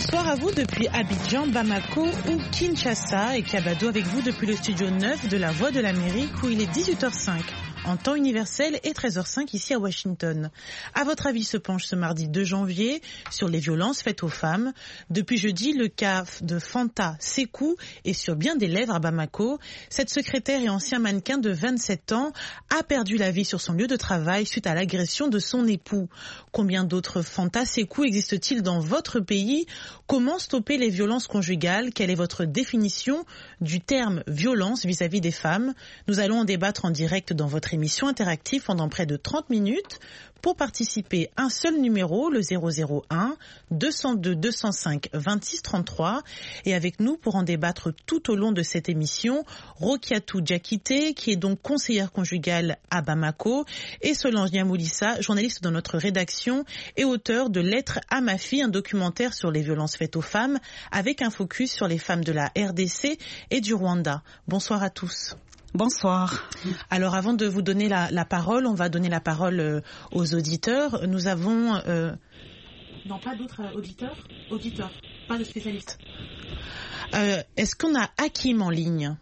Bonsoir à vous depuis Abidjan, Bamako ou Kinshasa et Kabado avec vous depuis le studio 9 de la Voix de l'Amérique où il est 18h05 en temps universel et 13h05 ici à Washington. À votre avis se penche ce mardi 2 janvier sur les violences faites aux femmes. Depuis jeudi, le cas de Fanta Sekou est sur bien des lèvres à Bamako. Cette secrétaire et ancien mannequin de 27 ans a perdu la vie sur son lieu de travail suite à l'agression de son époux. Combien d'autres Fanta Sekou existent-ils dans votre pays? Comment stopper les violences conjugales? Quelle est votre définition du terme violence vis-à-vis des femmes? Nous allons en débattre en direct dans votre émission interactive pendant près de 30 minutes. Pour participer, un seul numéro, le 001 202 205 26 33. Et avec nous pour en débattre tout au long de cette émission, Rokiatou Diakité, qui est donc conseillère conjugale à Bamako, et Solange Niamoulissa, journaliste dans notre rédaction et auteur de Lettres à ma fille, un documentaire sur les violences faites aux femmes, avec un focus sur les femmes de la RDC et du Rwanda. Bonsoir à tous. Bonsoir. Alors avant de vous donner la parole, on va donner la parole aux auditeurs. Nous avons... Non, pas d'autres auditeurs, pas de spécialistes. Est-ce qu'on a Hakim en ligne?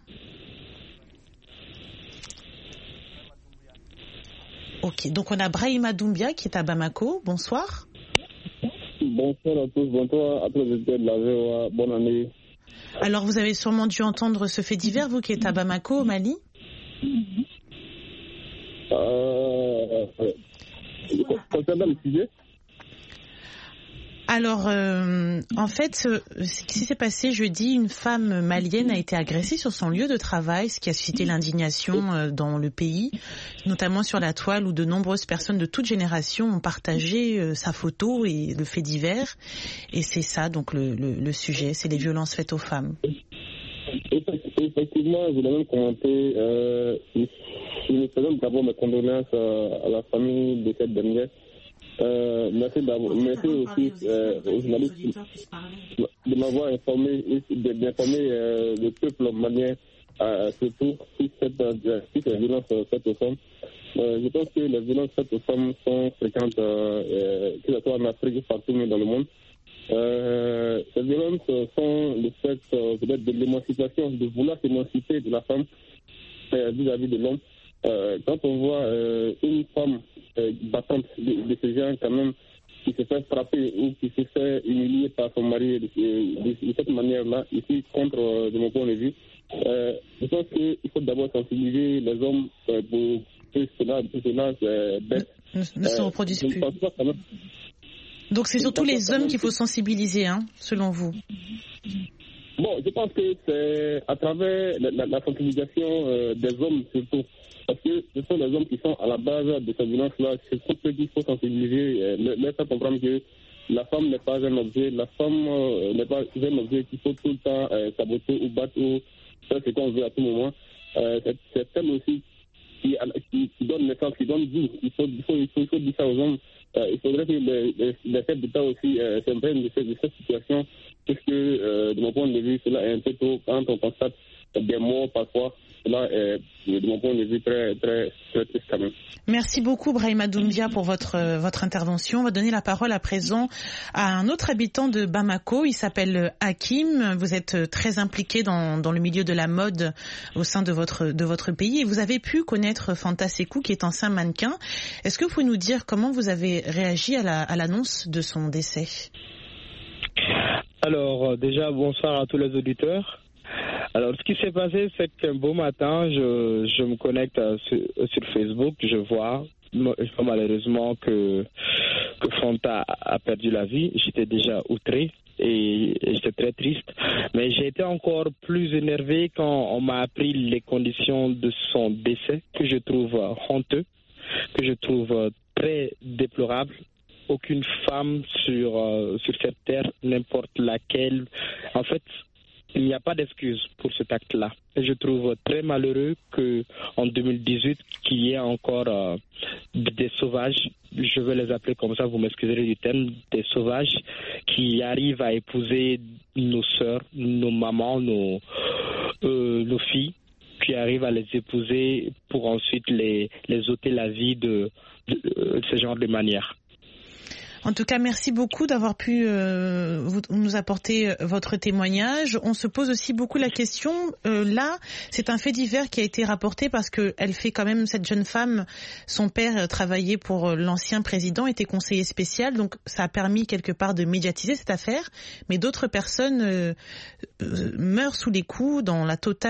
Ok, donc on a Brahima Doumbia qui est à Bamako. Bonsoir. Bonsoir à tous, bonsoir à tous les auditeurs de la VOA, bonne année. Alors, vous avez sûrement dû entendre ce fait divers, vous qui êtes à Bamako, au Mali. Concernant le sujet. Alors, en fait, ce qui s'est passé jeudi, une femme malienne a été agressée sur son lieu de travail, ce qui a suscité l'indignation dans le pays, notamment sur la toile où de nombreuses personnes de toutes générations ont partagé sa photo et le fait divers. Et c'est ça, donc, le sujet, c'est les violences faites aux femmes. Effectivement, je l'ai même commenté. Je présente d'abord mes condoléances à la famille de cette dernière. Merci aussi aux journalistes de m'avoir informé, d'informer le peuple malien surtout sur ces violences faites aux femmes. Je pense que les violences faites aux femmes sont fréquentes, que ce soit en Afrique, partout dans le monde. Ces violences sont le fait peut-être de l'émancipation, de vouloir s'émanciper de la femme vis-à-vis de l'homme. Quand on voit une femme battante de ce genre quand même qui se fait frapper ou qui se fait humilier par son mari de cette manière-là, ici contre de mon point de vue, je pense qu'il faut d'abord sensibiliser les hommes pour que cela ne se reproduise plus. Donc c'est surtout les hommes qu'il faut sensibiliser, hein, selon vous? Bon, je pense que c'est à travers la sensibilisation des hommes surtout. Parce que ce sont les hommes qui sont à la base de cette violence-là. C'est pour ceux qu'il faut sensibiliser, leur faire comprendre que la femme n'est pas un objet, la femme n'est pas un objet qu'il faut tout le temps saboter ou battre ou faire ce qu'on veut à tout moment. C'est elle aussi qui donne naissance, qui donne vie. Il faut dire ça aux hommes. Il faudrait que les chefs d'État aussi s'imprègnent de cette situation, puisque de mon point de vue, cela est un peu tôt quand on constate des morts parfois. Cela est, de mon point de vue, très, très, très triste quand même. Merci beaucoup, Brahima Doumbia, pour votre intervention. On va donner la parole à présent à un autre habitant de Bamako. Il s'appelle Hakim. Vous êtes très impliqué dans le milieu de la mode au sein de votre pays et vous avez pu connaître Fanta Sekou, qui est ancien mannequin. Est-ce que vous pouvez nous dire comment vous avez réagi à l'annonce de son décès? Alors, déjà, bonsoir à tous les auditeurs. Alors, ce qui s'est passé, c'est qu'un beau matin, je me connecte sur Facebook, je vois malheureusement que Fanta a perdu la vie. J'étais déjà outré et j'étais très triste. Mais j'ai été encore plus énervé quand on m'a appris les conditions de son décès, que je trouve honteux, que je trouve très déplorable. Aucune femme sur cette terre, n'importe laquelle, en fait, il n'y a pas d'excuse pour cet acte-là. Et je trouve très malheureux qu'en 2018, qu'il y ait encore des sauvages, je vais les appeler comme ça, vous m'excuserez du terme, des sauvages qui arrivent à épouser nos sœurs, nos mamans, nos filles, qui arrivent à les épouser pour ensuite les ôter la vie de ce genre de manière. En tout cas, merci beaucoup d'avoir pu nous apporter votre témoignage. On se pose aussi beaucoup la question, là, c'est un fait divers qui a été rapporté parce que elle fait quand même, cette jeune femme, son père travaillait pour l'ancien président, était conseiller spécial, donc ça a permis quelque part de médiatiser cette affaire, mais d'autres personnes meurent sous les coups dans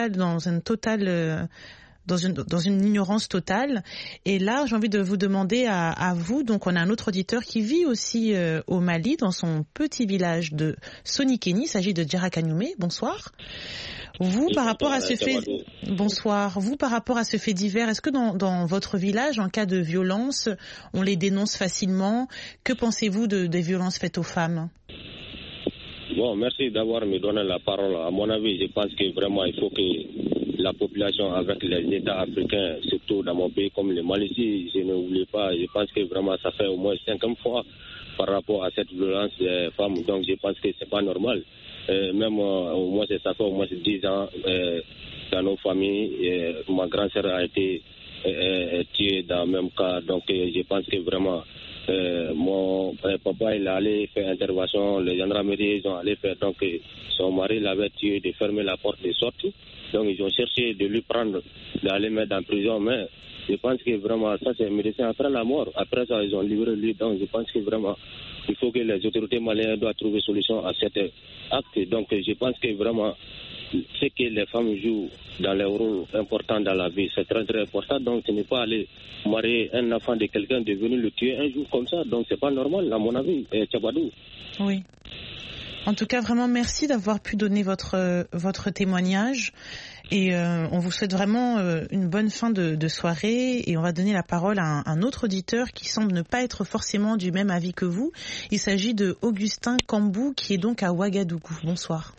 une ignorance totale. Et là, j'ai envie de vous demander à vous, donc on a un autre auditeur qui vit aussi au Mali, dans son petit village de Sonikeni, il s'agit de Djara Kanoumé. Bonsoir. Vous, par rapport à ce fait, bonsoir. Vous, par rapport à ce fait divers, est-ce que dans votre village, en cas de violence, on les dénonce facilement? Que pensez-vous des violences faites aux femmes? Bon, merci d'avoir me donné la parole. À mon avis, je pense que vraiment il faut que la population avec les États africains, surtout dans mon pays comme le Mali, je ne voulais pas, je pense que vraiment ça fait au moins 50 fois par rapport à cette violence des femmes. Donc je pense que c'est pas normal. Même au moins ça fait au moins 10 ans dans nos familles. Ma grand-sœur a été tuée dans le même cas. Donc je pense que vraiment mon papa il allait faire intervention, les gendarmeries ils ont allé faire, donc son mari l'avait tué, de fermer la porte de sortie, donc ils ont cherché de lui prendre, d'aller mettre en prison, mais je pense que vraiment ça c'est médecin après la mort, après ça ils ont livré lui, donc je pense que vraiment il faut que les autorités maliennes doivent trouver solution à cet acte. Donc je pense que vraiment ce que les femmes jouent dans les rôles importants dans la vie, c'est très très important. Donc ce n'est pas aller marier un enfant de quelqu'un, de venir le tuer un jour comme ça. Donc c'est pas normal à mon avis, Tchabadou. Oui. En tout cas, vraiment merci d'avoir pu donner votre témoignage. Et on vous souhaite vraiment une bonne fin de soirée. Et on va donner la parole à un autre auditeur qui semble ne pas être forcément du même avis que vous. Il s'agit de Augustin Kambou, qui est donc à Ouagadougou. Bonsoir.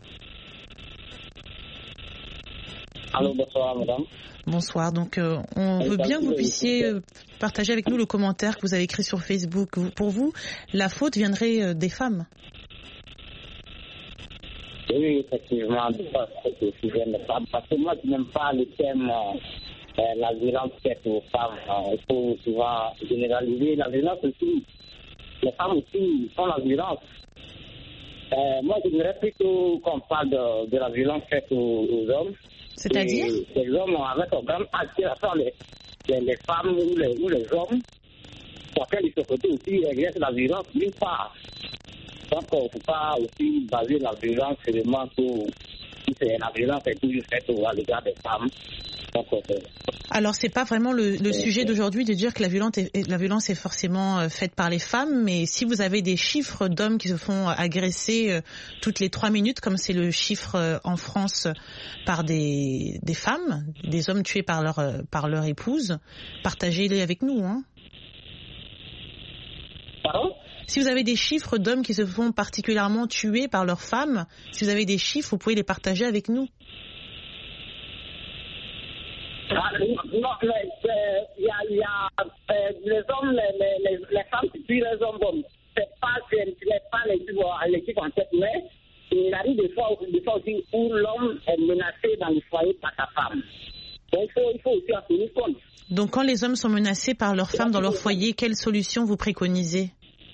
Allô, bonsoir madame. Bonsoir, donc on veut bien que vous puissiez partager avec nous le commentaire que vous avez écrit sur Facebook. Pour vous, la faute viendrait des femmes? Oui, effectivement, c'est vient des femmes. Parce que moi, je n'aime pas le thème la violence faite aux femmes. Il faut souvent généraliser la violence aussi. Les femmes aussi font la violence. Moi, j'aimerais plutôt qu'on parle de la violence faite aux hommes. C'est-à-dire les hommes avec un grand attiration, les femmes ou les hommes, pour lesquels ils se côté aussi exercent la violence d'une part. Donc, il ne faut pas aussi baser la violence seulement sur si la violence est toujours faite à l'égard des femmes. Donc, alors, c'est pas vraiment le sujet d'aujourd'hui de dire que la violence est forcément faite par les femmes, mais si vous avez des chiffres d'hommes qui se font agresser toutes les 3 minutes, comme c'est le chiffre en France par des femmes, des hommes tués par leur épouse, partagez-les avec nous, hein. Pardon ? Si vous avez des chiffres d'hommes qui se font particulièrement tuer par leurs femmes, si vous avez des chiffres, vous pouvez les partager avec nous. Non, il y a les hommes, les femmes qui tuent les hommes, bon, ce n'est pas l'équipe en tête, mais il arrive des fois aussi où l'homme est menacé dans le foyer par sa femme. Donc il faut aussi en tenir compte. Donc quand les hommes sont menacés par leur femme dans leur foyer, quelle solution vous préconisez ?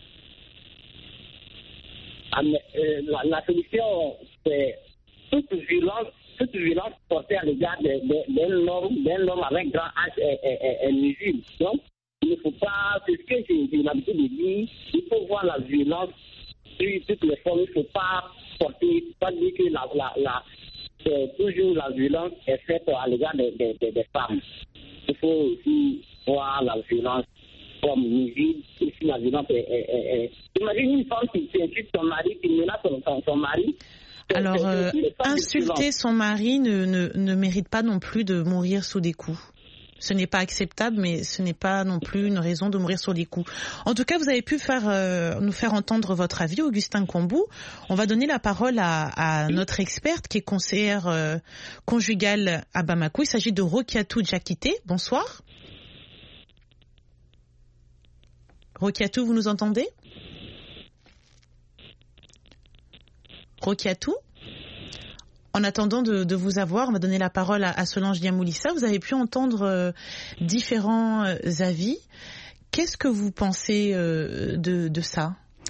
La solution, c'est toute violence portée à l'égard d'un homme avec grand H est nuisible. Donc, il ne faut pas, c'est ce que j'ai l'habitude de dire, il faut voir la violence sur toutes les formes. Il ne faut pas dire que toujours la violence est faite à l'égard des femmes. Il faut aussi voir la violence comme nuisible, et si la violence est... Imagine une femme qui insulte son mari, qui menace son mari. Alors, insulter son mari ne mérite pas non plus de mourir sous des coups. Ce n'est pas acceptable, mais ce n'est pas non plus une raison de mourir sur les coups. En tout cas, vous avez pu nous faire entendre votre avis, Augustin Kambou. On va donner la parole à notre experte qui est conseillère conjugale à Bamako. Il s'agit de Rokiatou Diakité. Bonsoir. Rokiatou, vous nous entendez ? Rokiatou ? En attendant de vous avoir, on va donner la parole à Solange Diamoulissa. Vous avez pu entendre différents avis. Qu'est-ce que vous pensez de ça ?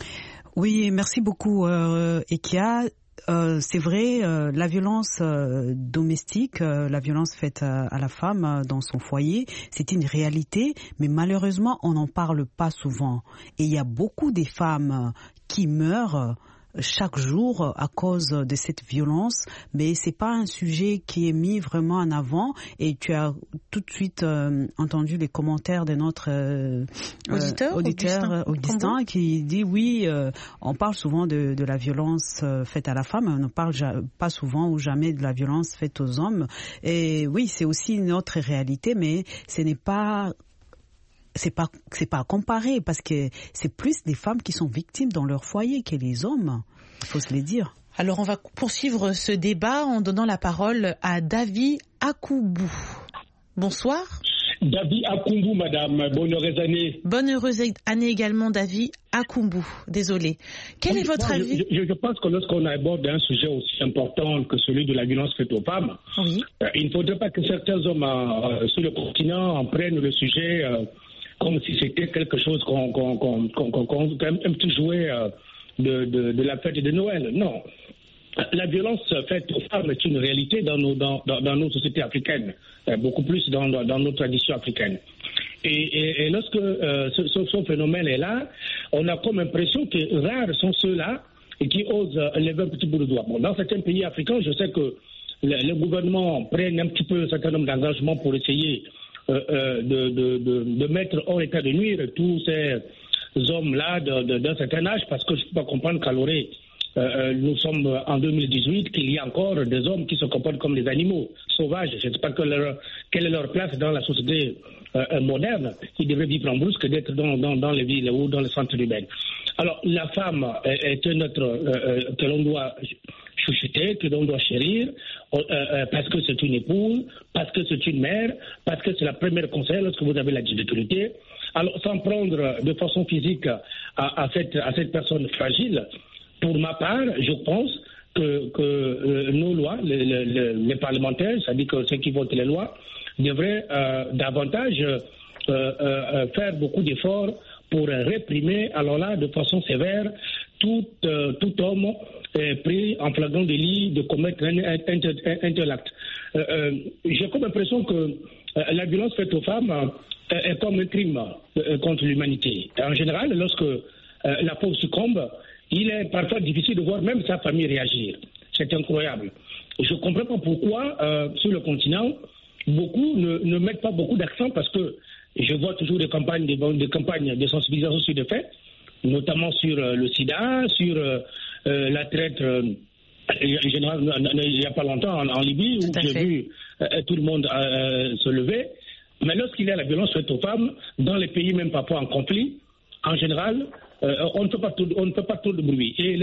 Oui, merci beaucoup, Ekia. C'est vrai, la violence domestique, la violence faite à la femme dans son foyer, c'est une réalité, mais malheureusement, on n'en parle pas souvent. Et il y a beaucoup de femmes qui meurent chaque jour à cause de cette violence, mais c'est pas un sujet qui est mis vraiment en avant. Et tu as tout de suite entendu les commentaires de notre auditeur Augustin qui dit oui, on parle souvent de la violence faite à la femme, on ne parle pas souvent ou jamais de la violence faite aux hommes. Et oui, c'est aussi une autre réalité, mais ce n'est pas à comparer, parce que c'est plus des femmes qui sont victimes dans leur foyer que les hommes, il faut se le dire. Alors on va poursuivre ce débat en donnant la parole à David Akoubou. Bonsoir. David Akoubou, madame, bonne heureuse année. Bonne heureuse année également, David Akoubou. Désolé. Quel est votre avis? Je pense que lorsqu'on aborde un sujet aussi important que celui de la violence faite aux femmes, oui. Il ne faudrait pas que certains hommes sur le continent en prennent le sujet comme si c'était quelque chose qu'on aime tout jouer de la fête de Noël. Non. La violence faite aux femmes est une réalité dans nos sociétés africaines, beaucoup plus dans nos traditions africaines. Et lorsque ce phénomène est là, on a comme impression que rares sont ceux-là qui osent lever un petit bout de doigt. Bon, dans certains pays africains, je sais que les gouvernements prennent un petit peu un certain nombre d'engagements pour essayer de mettre hors état de nuire tous ces hommes-là d'un certain âge, parce que je ne peux pas comprendre qu'à l'orée, nous sommes en 2018, qu'il y a encore des hommes qui se comportent comme des animaux sauvages. Je ne sais pas quelle est leur place dans la société moderne. Ils devraient vivre en brousse que d'être dans les villes ou dans les centres urbains. Alors, la femme est un être que l'on doit chouchouter, que l'on doit chérir, parce que c'est une épouse, parce que c'est une mère, parce que c'est la première conseillère lorsque vous avez la difficulté. Alors, sans prendre de façon physique à cette personne fragile, pour ma part, je pense que nos lois, les parlementaires, c'est-à-dire que ceux qui votent les lois, devraient davantage faire beaucoup d'efforts pour réprimer, alors là, de façon sévère, tout homme pris en flagrant délit de commettre un tel acte. J'ai comme l'impression que la violence faite aux femmes est comme un crime contre l'humanité. En général, lorsque la pauvre succombe, il est parfois difficile de voir même sa famille réagir. C'est incroyable. Je ne comprends pas pourquoi, sur le continent, beaucoup ne mettent pas beaucoup d'accent, parce que je vois toujours des campagnes de sensibilisation sur des faits, notamment sur le sida, sur la traite, en général, il n'y a pas longtemps, en Libye, où j'ai vu tout le monde se lever. Mais lorsqu'il y a la violence faite aux femmes, dans les pays même parfois en conflit, en général, on ne peut pas tout de bruit. Et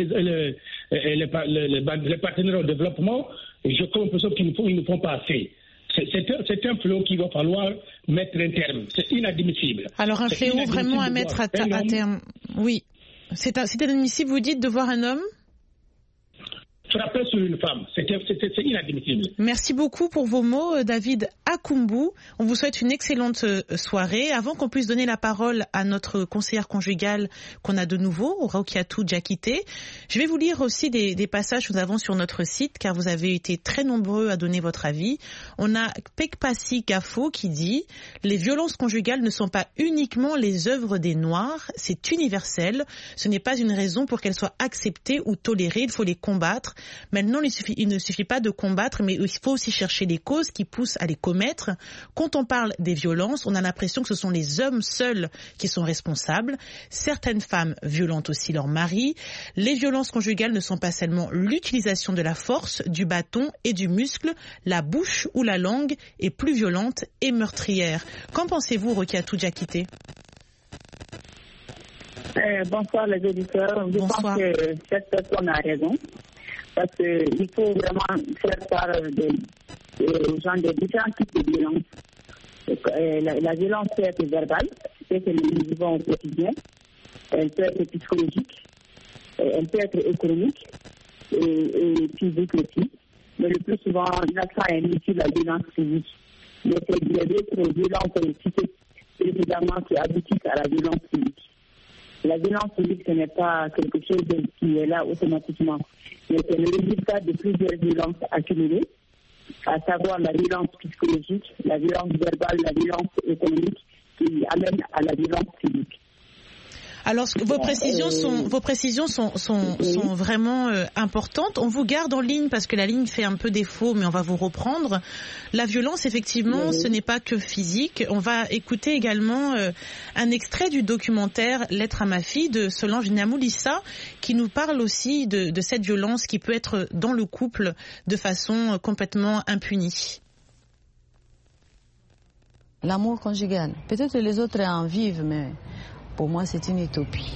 les partenaires au développement, je crois l'impression qu'ils ne font pas assez. C'est un fléau qu'il va falloir mettre un terme. C'est inadmissible. Alors un fléau vraiment à mettre à terme. Oui. C'est inadmissible, vous dites, de voir un homme frapper sur une femme. C'est inadmissible. Merci beaucoup pour vos mots, David Akoubou. On vous souhaite une excellente soirée. Avant qu'on puisse donner la parole à notre conseillère conjugale qu'on a de nouveau, Raoukiatou Diakité, je vais vous lire aussi des passages que nous avons sur notre site, car vous avez été très nombreux à donner votre avis. On a Pekpasi Gafo qui dit « Les violences conjugales ne sont pas uniquement les œuvres des Noirs, c'est universel. Ce n'est pas une raison pour qu'elles soient acceptées ou tolérées, il faut les combattre. Maintenant, il ne suffit pas de combattre, mais il faut aussi chercher les causes qui poussent à les commettre. Quand on parle des violences, on a l'impression que ce sont les hommes seuls qui sont responsables. Certaines femmes violentent aussi leur mari. Les violences conjugales ne sont pas seulement l'utilisation de la force, du bâton et du muscle. La bouche ou la langue est plus violente et meurtrière. Qu'en pensez-vous, Raoukiatou Diakité ? Bonsoir les auditeurs. Je pense que cette personne a raison. Parce qu'il faut vraiment faire part aux gens de différents types de violences. La violence peut être verbale, c'est que nous vivons au quotidien. Elle peut être psychologique, elle peut être économique et physique aussi. Mais le plus souvent, l'accent est mis sur la violence physique. Mais il y a d'autres violences psychiques, évidemment, qui aboutissent à la violence physique. La violence physique, ce n'est pas quelque chose qui est là automatiquement. Mais c'est le résultat de plusieurs violences accumulées, à savoir la violence psychologique, la violence verbale, la violence économique, qui amène à la violence physique. Alors, vos précisions sont vraiment importantes. On vous garde en ligne parce que la ligne fait un peu défaut, mais on va vous reprendre. La violence, effectivement, ce n'est pas que physique. On va écouter également un extrait du documentaire « Lettre à ma fille » de Solange Nyamulissa, qui nous parle aussi de cette violence qui peut être dans le couple de façon complètement impunie. L'amour conjugal. Peut-être que les autres en vivent, mais pour moi, c'est une utopie.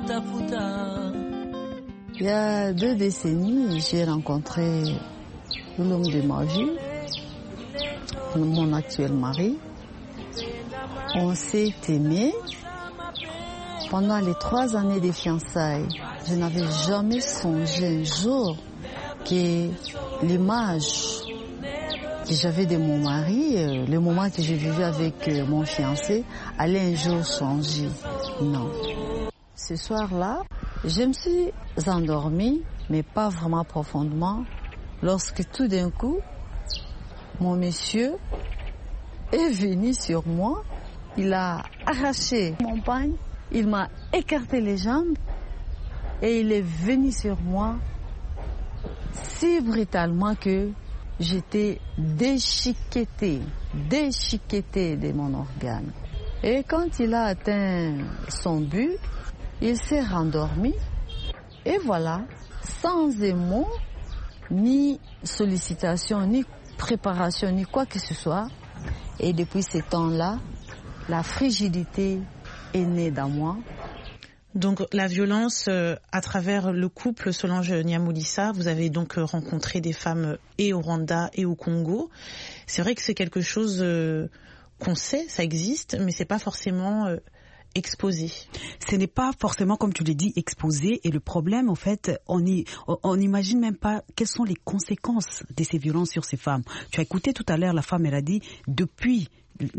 Il y a 2 décennies, j'ai rencontré l'homme de ma vie, mon actuel mari. On s'est aimé. Pendant les 3 années de fiançailles, je n'avais jamais songé un jour que l'image que j'avais de mon mari, le moment que je vivais avec mon fiancé, allait un jour changer. Non. Ce soir-là, je me suis endormie, mais pas vraiment profondément, lorsque tout d'un coup, mon monsieur est venu sur moi. Il a arraché mon pagne, il m'a écarté les jambes et il est venu sur moi si brutalement que j'étais déchiquetée de mon organe. Et quand il a atteint son but, il s'est rendormi. Et voilà, sans un mot, ni sollicitation, ni préparation, ni quoi que ce soit. Et depuis ce temps-là, la frigidité est née dans moi. Donc la violence à travers le couple Solange Nyamulissa, vous avez donc rencontré des femmes et au Rwanda et au Congo. C'est vrai que c'est quelque chose qu'on sait, ça existe, mais c'est pas forcément exposé. Ce n'est pas forcément, comme tu l'as dit, exposé. Et le problème, en fait, on n'imagine même pas quelles sont les conséquences de ces violences sur ces femmes. Tu as écouté tout à l'heure, la femme, elle a dit, depuis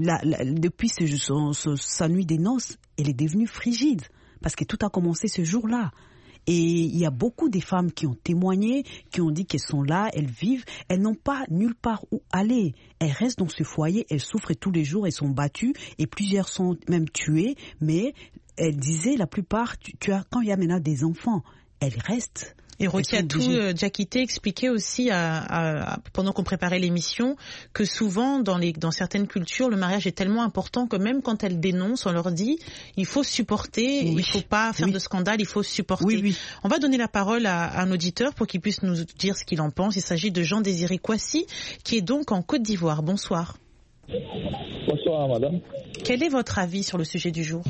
sa nuit des noces, elle est devenue frigide. Parce que tout a commencé ce jour-là. Et il y a beaucoup de femmes qui ont témoigné, qui ont dit qu'elles sont là, elles vivent, elles n'ont pas nulle part où aller. Elles restent dans ce foyer, elles souffrent tous les jours, elles sont battues et plusieurs sont même tuées. Mais elles disaient, la plupart, quand il y a maintenant des enfants, elles restent. Et Rokiatou Diakité expliquait aussi, pendant qu'on préparait l'émission, que souvent, dans certaines cultures, le mariage est tellement important que même quand elles dénoncent, on leur dit, il faut supporter, il ne faut pas faire de scandale, il faut supporter. On va donner la parole à un auditeur pour qu'il puisse nous dire ce qu'il en pense. Il s'agit de Jean-Désiré Kouassi, qui est donc en Côte d'Ivoire. Bonsoir. Bonsoir, madame. Quel est votre avis sur le sujet du jour ?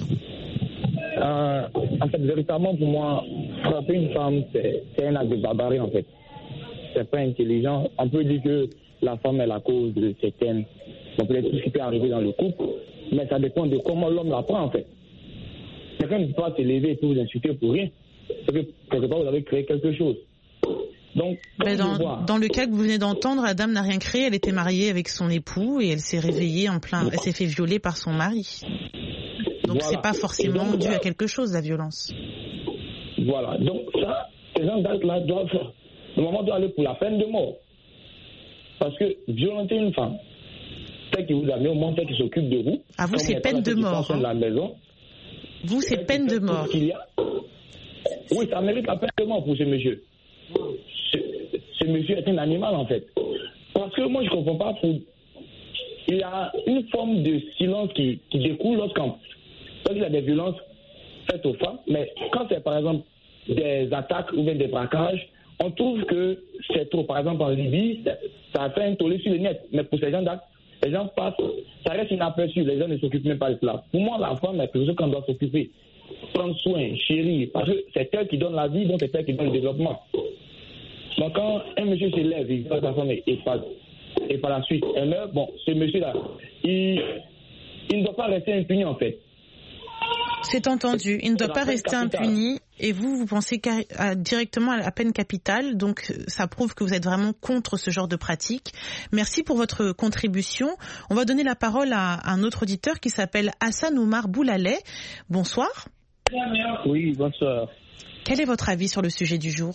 En fait, véritablement, pour moi, frapper une femme, c'est un acte de barbarie, en fait. C'est pas intelligent. On peut dire que la femme est la cause de certaines, peut-être tout ce qui peut arriver dans le couple, mais ça dépend de comment l'homme la prend, en fait. Quelqu'un ne peut pas se lever et tout vous insulter pour rien. Parce que, quelque part, vous avez créé quelque chose. Donc, dans le cas que vous venez d'entendre, la dame n'a rien créé. Elle était mariée avec son époux et elle s'est réveillée elle s'est fait violer par son mari. Donc c'est pas forcément dû à quelque chose, la violence. Voilà, donc ça, ces gens là doivent, normalement, doivent aller pour la peine de mort. Parce que violenter une femme, celle qui vous a mis au monde, celle qui s'occupe de vous. À vous, c'est peine de mort. De la maison, vous, c'est peine de mort. Oui, ça mérite la peine de mort pour ce monsieur. Ce monsieur est un animal, en fait. Parce que moi, je comprends pas. Il y a une forme de silence qui découle lorsqu'il y a des violences faites aux femmes, mais quand c'est par exemple des attaques ou bien des braquages, on trouve que c'est trop. Par exemple en Libye, ça a fait un tollé sur le net, mais pour ces gens d'actes, les gens passent, ça reste inaperçu, les gens ne s'occupent même pas de cela. Pour moi, la femme est quelque chose qu'on doit s'occuper, prendre soin, chérir, parce que c'est elle qui donne la vie, donc c'est elle qui donne le développement. Donc quand un monsieur se lève, il voit sa femme et par la suite elle meurt, bon, ce monsieur-là, il ne doit pas rester impuni en fait. C'est entendu. Il ne doit pas rester impuni. Et vous pensez directement à la peine capitale. Donc, ça prouve que vous êtes vraiment contre ce genre de pratique. Merci pour votre contribution. On va donner la parole à un autre auditeur qui s'appelle Hassan Oumar Boulaleh. Bonsoir. Oui, bonsoir. Quel est votre avis sur le sujet du jour?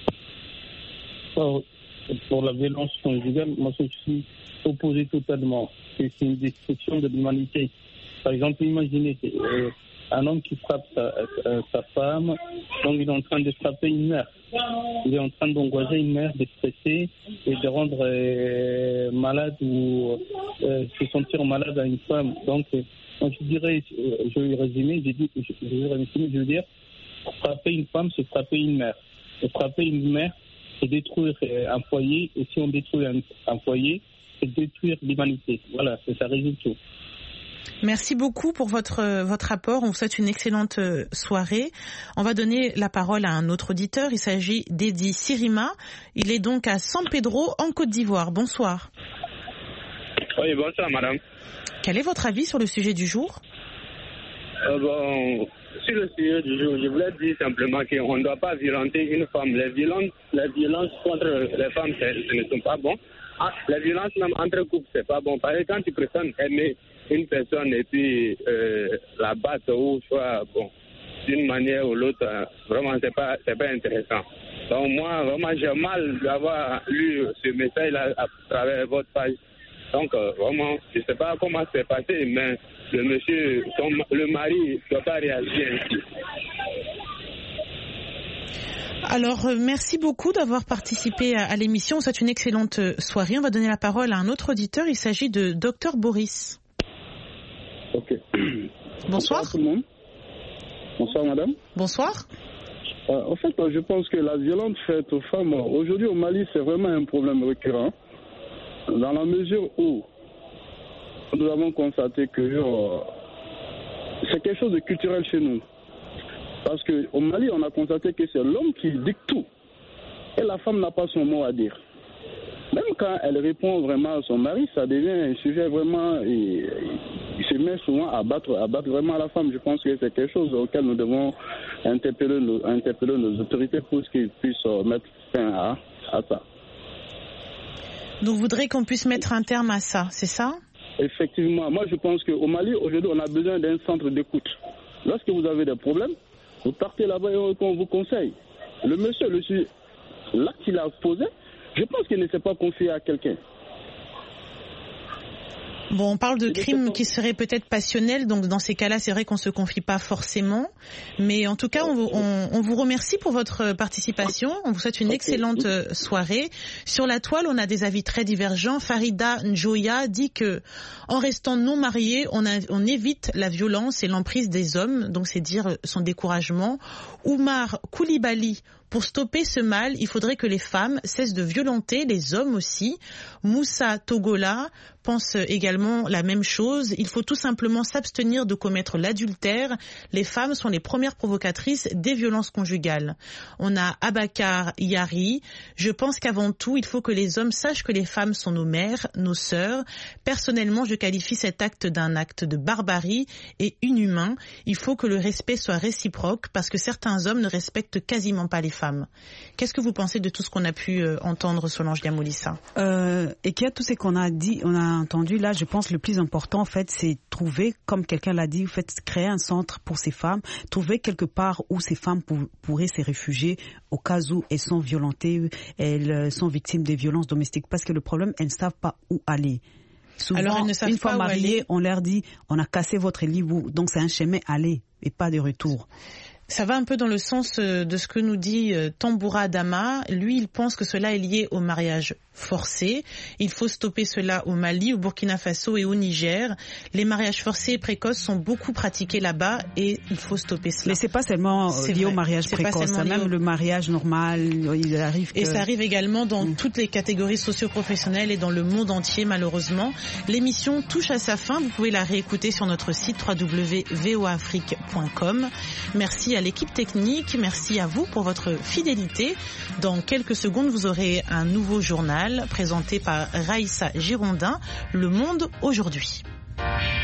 Pour la violence conjugale, moi je suis opposé totalement. C'est une destruction de l'humanité. Par exemple, imaginez un homme qui frappe sa femme, donc il est en train de frapper une mère. Il est en train d'angoisser une mère, de stresser et de rendre malade ou se sentir malade à une femme. Donc, je dirais, je vais résumer, je veux dire, frapper une femme, c'est frapper une mère. Et frapper une mère, c'est détruire un foyer. Et si on détruit un foyer, c'est détruire l'humanité. Voilà, ça résume tout. Merci beaucoup pour votre apport. On vous souhaite une excellente soirée. On va donner la parole à un autre auditeur. Il s'agit d'Edi Sirima. Il est donc à San Pedro, en Côte d'Ivoire. Bonsoir. Oui, bonsoir, madame. Quel est votre avis sur le sujet du jour? Sur le sujet du jour, je voulais dire simplement qu'on ne doit pas violenter une femme. Les violences contre les femmes, ce ne sont pas bons. Les violences même entre couples, c'est pas bon. Par exemple, quand tu prétends aimer une personne et puis la battre ou soit d'une manière ou l'autre, vraiment c'est pas intéressant. Donc moi vraiment j'ai mal d'avoir lu ce message là à travers votre page. Donc vraiment je sais pas comment c'est passé, mais le monsieur, le mari ne doit pas réagir ainsi. Alors, merci beaucoup d'avoir participé à l'émission. On souhaite une excellente soirée. On va donner la parole à un autre auditeur. Il s'agit de Dr Boris. Ok. Bonsoir. Bonsoir tout le monde. Bonsoir madame. Bonsoir. En fait, je pense que la violence faite aux femmes, aujourd'hui au Mali, c'est vraiment un problème récurrent. Dans la mesure où nous avons constaté que c'est quelque chose de culturel chez nous. Parce qu'au Mali, on a constaté que c'est l'homme qui dicte tout. Et la femme n'a pas son mot à dire. Même quand elle répond vraiment à son mari, ça devient un sujet vraiment... Il se met souvent à battre vraiment la femme. Je pense que c'est quelque chose auquel nous devons interpeller nos autorités pour qu'ils puissent mettre fin à ça. Donc vous voudrez qu'on puisse mettre un terme à ça, c'est ça? Effectivement. Moi, je pense qu'au Mali, aujourd'hui, on a besoin d'un centre d'écoute. Lorsque vous avez des problèmes, vous partez là-bas et on vous conseille. Le monsieur, l'acte qu'il a posé, je pense qu'il ne s'est pas confié à quelqu'un. Bon, on parle de crimes qui seraient peut-être passionnels, donc dans ces cas-là, c'est vrai qu'on ne se confie pas forcément. Mais en tout cas, on vous remercie pour votre participation. On vous souhaite une excellente soirée. Sur la toile, on a des avis très divergents. Farida Njoya dit que, en restant non marié, on évite la violence et l'emprise des hommes, donc c'est dire son découragement. Oumar Koulibaly: pour stopper ce mal, il faudrait que les femmes cessent de violenter les hommes aussi. Moussa Togola pense également la même chose. Il faut tout simplement s'abstenir de commettre l'adultère. Les femmes sont les premières provocatrices des violences conjugales. On a Abakar Yari: je pense qu'avant tout, il faut que les hommes sachent que les femmes sont nos mères, nos sœurs. Personnellement, je qualifie cet acte d'un acte de barbarie et inhumain. Il faut que le respect soit réciproque parce que certains hommes ne respectent quasiment pas les femmes. Qu'est-ce que vous pensez de tout ce qu'on a pu entendre, Solange Diamoulissa? Et qu'il y a tout ce qu'on a dit, on a entendu là, je pense le plus important en fait, c'est trouver, comme quelqu'un l'a dit, en fait, créer un centre pour ces femmes, trouver quelque part où ces femmes pourraient se réfugier au cas où elles sont violentées, elles sont victimes des violences domestiques, parce que le problème, elles ne savent pas où aller. Souvent, alors, elles ne savent une fois pas mariées, on leur dit, on a cassé votre lit, donc c'est un chemin aller et pas de retour. Ça va un peu dans le sens de ce que nous dit Tamboura Adama. Lui, il pense que cela est lié au mariage forcé. Il faut stopper cela au Mali, au Burkina Faso et au Niger. Les mariages forcés et précoces sont beaucoup pratiqués là-bas et il faut stopper cela. Mais c'est pas seulement lié au mariage précoce, même le mariage normal, il arrive que... Et ça arrive également dans toutes les catégories socio-professionnelles et dans le monde entier, malheureusement. L'émission touche à sa fin. Vous pouvez la réécouter sur notre site www.voafrique.com. Merci à l'équipe technique, merci à vous pour votre fidélité. Dans quelques secondes, vous aurez un nouveau journal présenté par Raïssa Girondin, Le Monde aujourd'hui.